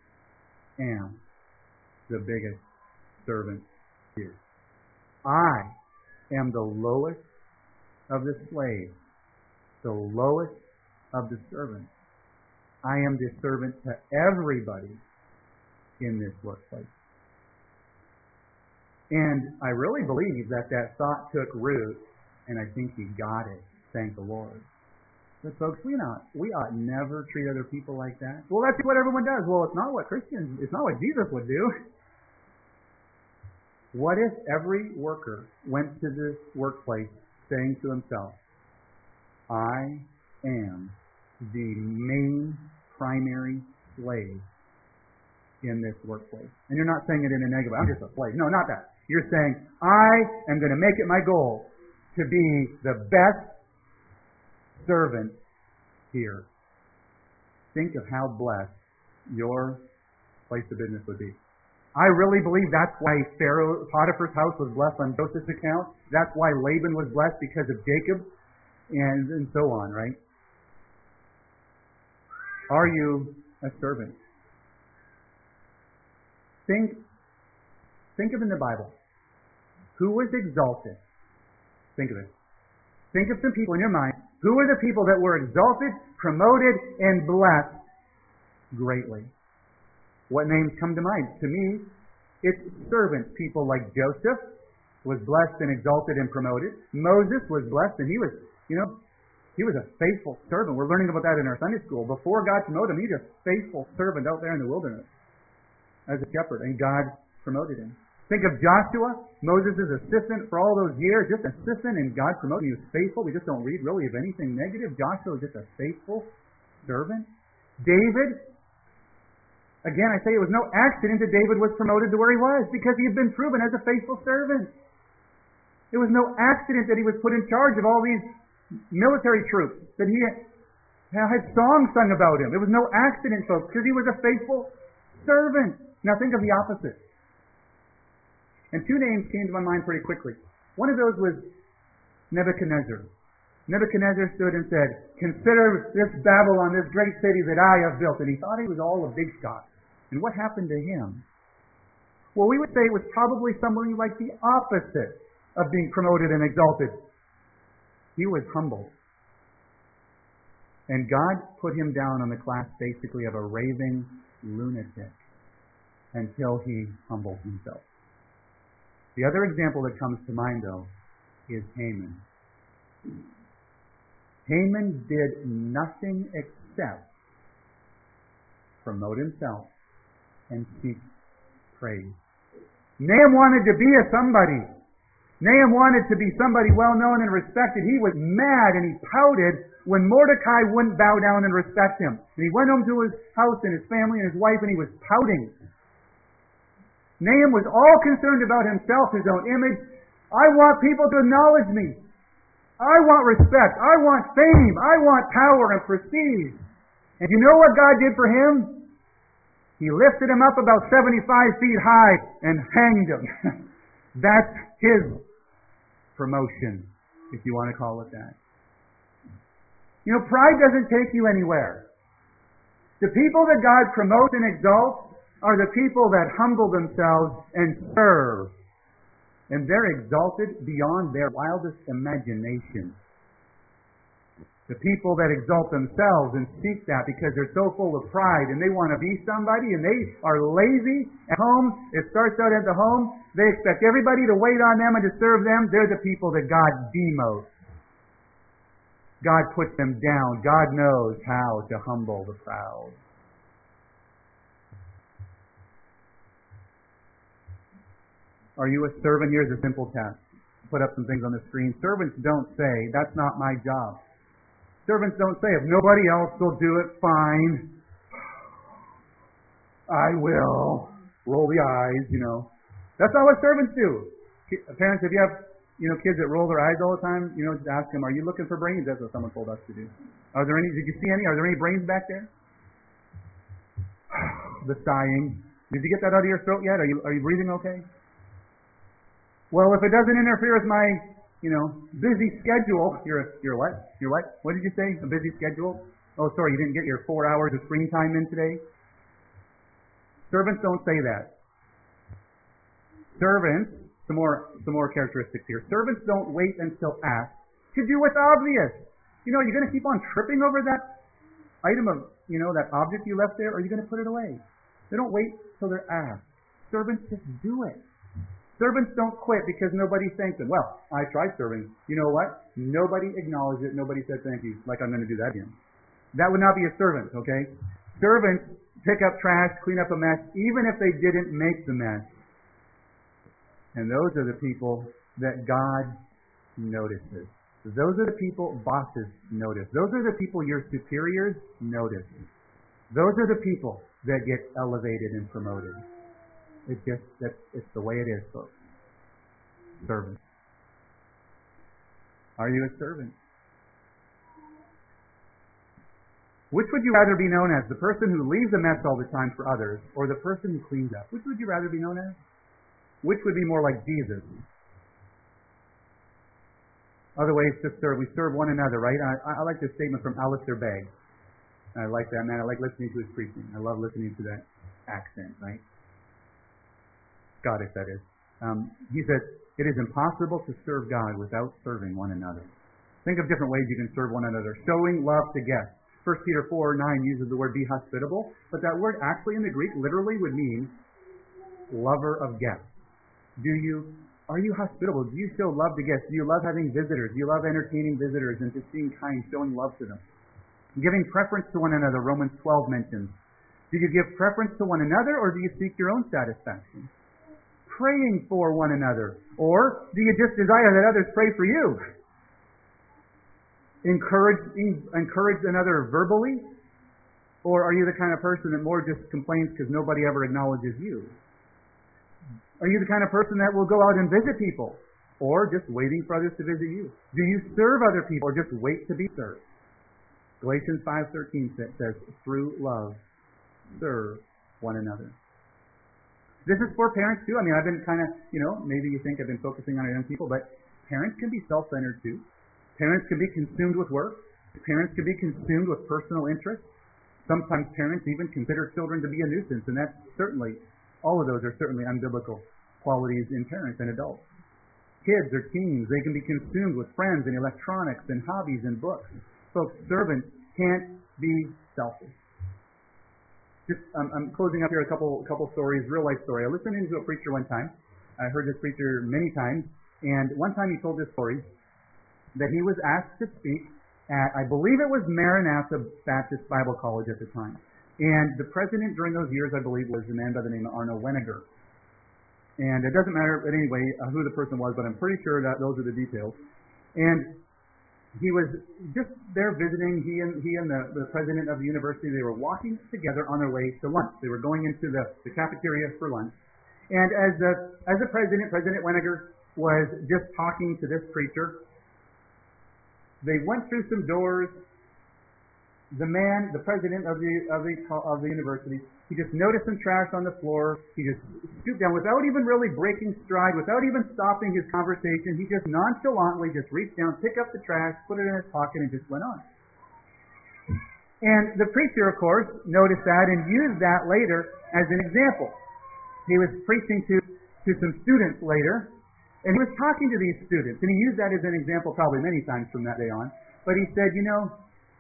am the biggest servant here. I am the lowest of the slaves, the lowest of the servants. I am the servant to everybody in this workplace. And I really believe that that thought took root, and I think he got it. Thank the Lord. But folks, we not we ought never treat other people like that. Well, that's what everyone does. Well, it's not what Christians, it's not what Jesus would do. What if every worker went to this workplace saying to himself, I am the main primary slave in this workplace? And you're not saying it in a negative way. I'm just a slave. No, not that. You're saying, I am going to make it my goal to be the best servant here. Think of how blessed your place of business would be. I really believe that's why Pharaoh, Potiphar's house was blessed on Joseph's account. That's why Laban was blessed because of Jacob, and, and so on, right? Are you a servant? Think, think of in the Bible, who was exalted? Think of it. Think of some people in your mind. Who were the people that were exalted, promoted, and blessed greatly? What names come to mind? To me, it's servants. People like Joseph was blessed and exalted and promoted. Moses was blessed, and he was, you know, he was a faithful servant. We're learning about that in our Sunday school. Before God promoted him, he was a faithful servant out there in the wilderness as a shepherd, and God promoted him. Think of Joshua, Moses' assistant for all those years, just assistant, and God promoted him. He was faithful. We just don't read really of anything negative. Joshua was just a faithful servant. David, again, I say it was no accident that David was promoted to where he was, because he had been proven as a faithful servant. It was no accident that he was put in charge of all these military troops, that he had, had songs sung about him. It was no accident, folks, because he was a faithful servant. Now think of the opposite. And two names came to my mind pretty quickly. One of those was Nebuchadnezzar. Nebuchadnezzar stood and said, consider this Babylon, this great city that I have built. And he thought he was all a big shot. And what happened to him? Well, we would say it was probably something like the opposite of being promoted and exalted. He was humbled. And God put him down on the class basically of a raving lunatic until he humbled himself. The other example that comes to mind, though, is Haman. Haman did nothing except promote himself and seek praise. Nahum wanted to be a somebody. Nahum wanted to be somebody well known and respected. He was mad and he pouted when Mordecai wouldn't bow down and respect him. And he went home to his house and his family and his wife and he was pouting. Nahum was all concerned about himself, his own image. I want people to acknowledge me. I want respect. I want fame. I want power and prestige. And you know what God did for him? He lifted him up about seventy-five feet high and hanged him. That's his promotion, if you want to call it that. You know, pride doesn't take you anywhere. The people that God promotes and exalts are the people that humble themselves and serve. And they're exalted beyond their wildest imagination. The people that exalt themselves and seek that because they're so full of pride and they want to be somebody and they are lazy at home. It starts out at the home. They expect everybody to wait on them and to serve them. They're the people that God demotes. God puts them down. God knows how to humble the proud. Are you a servant? Here's a simple test. Put up some things on the screen. Servants don't say, that's not my job. Servants don't say, if nobody else will do it, fine. I will. Roll the eyes, you know. That's not what servants do. Parents, if you have you know kids that roll their eyes all the time, you know, just ask them, are you looking for brains? That's what someone told us to do. Are there any, did you see any? Are there any brains back there? The sighing. Did you get that out of your throat yet? Are you are you breathing okay? Well, if it doesn't interfere with my You know, busy schedule. You're you're what? You're what? What did you say? A busy schedule? Oh, sorry, you didn't get your four hours of screen time in today? Servants don't say that. Servants, some more some more characteristics here. Servants don't wait until asked to do what's obvious. You know, you're going to keep on tripping over that item of, you know, that object you left there, or are you going to put it away? They don't wait till they're asked. Servants just do it. Servants don't quit because nobody thanks them. Well, I tried serving. You know what? Nobody acknowledged it. Nobody said thank you. Like I'm going to do that again. That would not be a servant, okay? Servants pick up trash, clean up a mess, even if they didn't make the mess. And those are the people that God notices. Those are the people bosses notice. Those are the people your superiors notice. Those are the people that get elevated and promoted. It's just, that's, it's the way it is, folks. Servant. Are you a servant? Which would you rather be known as? The person who leaves a mess all the time for others, or the person who cleans up? Which would you rather be known as? Which would be more like Jesus? Other ways to serve. We serve one another, right? I, I like this statement from Alistair Begg. I like that man. I like listening to his preaching. I love listening to that accent, right? Scottish, that is. Um, he said, it is impossible to serve God without serving one another. Think of different ways you can serve one another. Showing love to guests. First Peter four nine uses the word be hospitable, but that word actually in the Greek literally would mean lover of guests. Do you, are you hospitable? Do you show love to guests? Do you love having visitors? Do you love entertaining visitors and just being kind, showing love to them? Giving preference to one another, Romans twelve mentions. Do you give preference to one another, or do you seek your own satisfaction? Praying for one another, or do you just desire that others pray for you? Encourage, encourage another verbally, or are you the kind of person that more just complains because nobody ever acknowledges you? Are you the kind of person that will go out and visit people, or just waiting for others to visit you? Do you serve other people, or just wait to be served? Galatians five thirteen says, through love, serve one another. This is for parents too. I mean, I've been kind of, you know, maybe you think I've been focusing on young people, but parents can be self-centered too. Parents can be consumed with work. Parents can be consumed with personal interests. Sometimes parents even consider children to be a nuisance, and that's certainly, all of those are certainly unbiblical qualities in parents and adults. Kids or teens, they can be consumed with friends and electronics and hobbies and books. Folks, servants can't be selfish. Just, um, I'm closing up here a couple couple stories, real life story. I listened to a preacher one time, I heard this preacher many times, and one time he told this story that he was asked to speak at, I believe it was Maranatha Baptist Bible College at the time. And the president during those years, I believe, was a man by the name of Arno Weniger. And it doesn't matter, but anyway, uh, who the person was, but I'm pretty sure that those are the details. And he was just there visiting, he and he and the, the president of the university, they were walking together on their way to lunch. They were going into the, the cafeteria for lunch. And as the, as the president, President Weniger, was just talking to this preacher, they went through some doors. The man, the president of the of the of the university, he just noticed some trash on the floor. He just stooped down without even really breaking stride, without even stopping his conversation. He just nonchalantly just reached down, picked up the trash, put it in his pocket, and just went on. And the preacher, of course, noticed that and used that later as an example. He was preaching to, to some students later, and he was talking to these students, and he used that as an example probably many times from that day on. But he said, you know,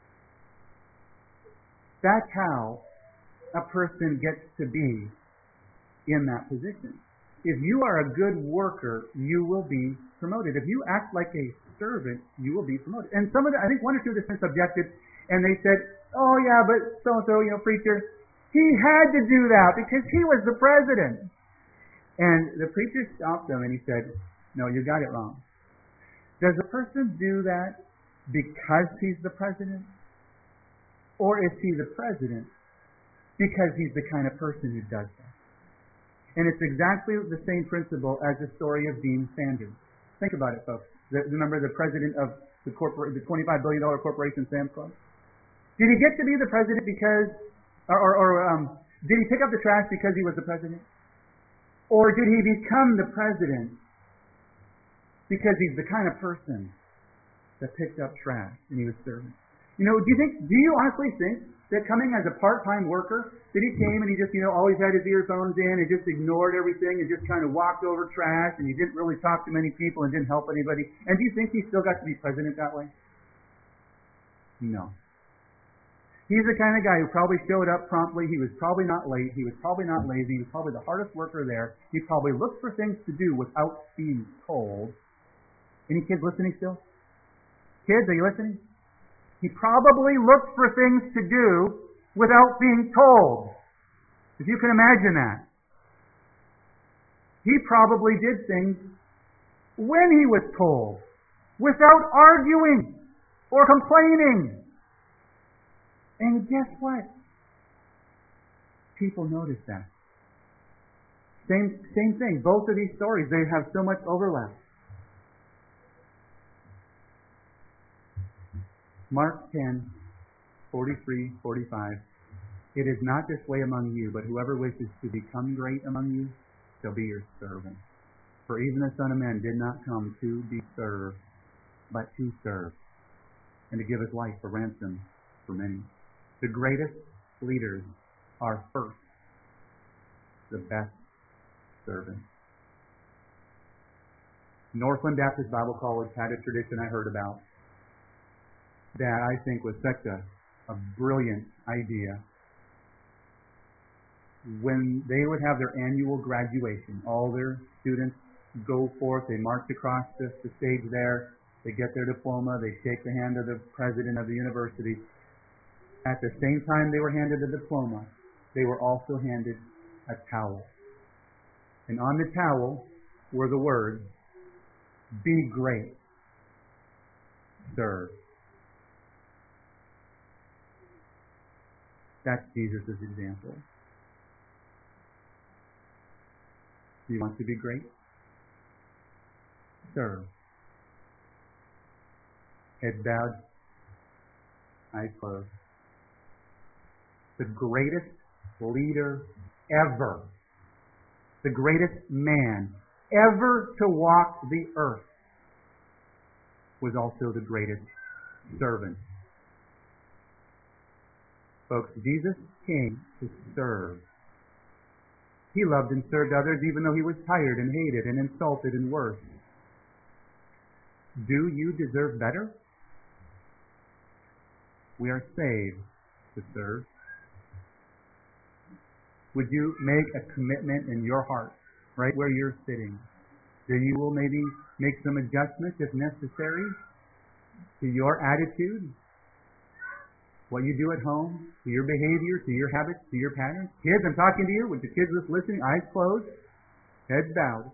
that's how a person gets to be in that position. If you are a good worker, you will be promoted. If you act like a servant, you will be promoted. And some of the, I think one or two of the students objected, and they said, oh yeah, but so-and-so, you know, preacher, he had to do that because he was the president. And the preacher stopped them and he said, no, you got it wrong. Does a person do that because he's the president? Or is he the president because he's the kind of person who does that? And it's exactly the same principle as the story of Dean Sanders. Think about it, folks. The, remember the president of the corpor- the twenty-five billion dollars corporation, Sam's Club? Did he get to be the president because, or, or, or um, did he pick up the trash because he was the president? Or did he become the president because he's the kind of person that picked up trash and he was serving? You know, do you think, do you honestly think that coming as a part-time worker, that he came and he just, you know, always had his earphones in and just ignored everything and just kind of walked over trash and he didn't really talk to many people and didn't help anybody? And do you think he still got to be president that way? No. He's the kind of guy who probably showed up promptly. He was probably not late. He was probably not lazy. He was probably the hardest worker there. He probably looked for things to do without being told. Any kids listening still? Kids, are you listening? He probably looked for things to do without being told. If you can imagine that. He probably did things when he was told, without arguing or complaining. And guess what? People notice that. Same, same thing. Both of these stories, they have so much overlap. Mark ten, forty-three, forty-five. It is not this way among you, but whoever wishes to become great among you shall be your servant. For even the Son of Man did not come to be served, but to serve, and to give his life a ransom for many. The greatest leaders are first the best servants. Northland Baptist Bible College had a tradition I heard about that I think was such a, a brilliant idea. When they would have their annual graduation, all their students go forth, they march across the, the stage there, they get their diploma, they shake the hand of the president of the university. At the same time they were handed the diploma, they were also handed a towel. And on the towel were the words, "Be great, serve." That's Jesus' example. Do you want to be great? Serve. Head bowed, eyes closed. The greatest leader ever, the greatest man ever to walk the earth, was also the greatest servant. Folks, Jesus came to serve. He loved and served others even though he was tired and hated and insulted and worse. Do you deserve better? We are saved to serve. Would you make a commitment in your heart right where you're sitting. That you will maybe make some adjustments if necessary to your attitude, what you do at home, to your behavior, to your habits, to your patterns. Kids, I'm talking to you. With the kids just listening, eyes closed, heads bowed.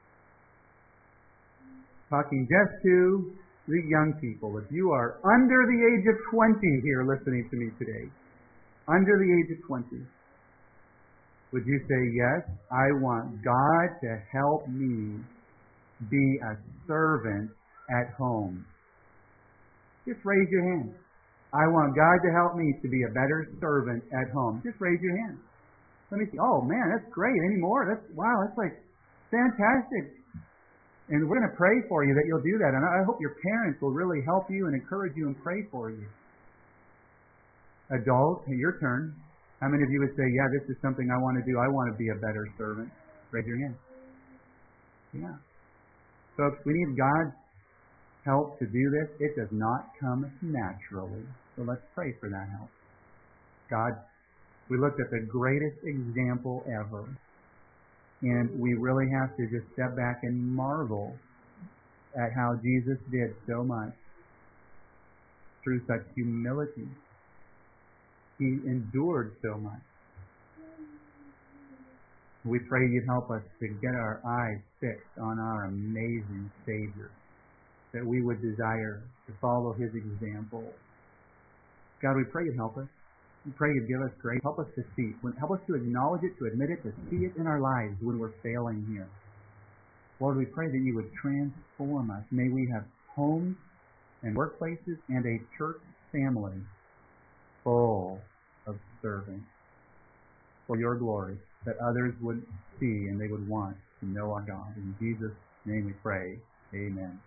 Talking just to the young people. If you are under the age of twenty here listening to me today, under the age of twenty, would you say, yes, I want God to help me be a servant at home? Just raise your hand. I want God to help me to be a better servant at home. Just raise your hand. Let me see. Oh man, that's great. Any more? That's wow, that's like fantastic. And we're going to pray for you that you'll do that. And I hope your parents will really help you and encourage you and pray for you. Adults, your turn. How many of you would say, yeah, this is something I want to do. I want to be a better servant. Raise your hand. Yeah. Folks, we need God's help to do this. It does not come naturally. So let's pray for that help. God, we looked at the greatest example ever. And we really have to just step back and marvel at how Jesus did so much through such humility. He endured so much. We pray you'd help us to get our eyes fixed on our amazing Savior, that we would desire to follow His example. God, we pray you'd help us. We pray you'd give us grace. Help us to see. Help us to acknowledge it, to admit it, to see it in our lives when we're failing here. Lord, we pray that you would transform us. May we have homes and workplaces and a church family full of servants for your glory, that others would see and they would want to know our God. In Jesus' name we pray. Amen.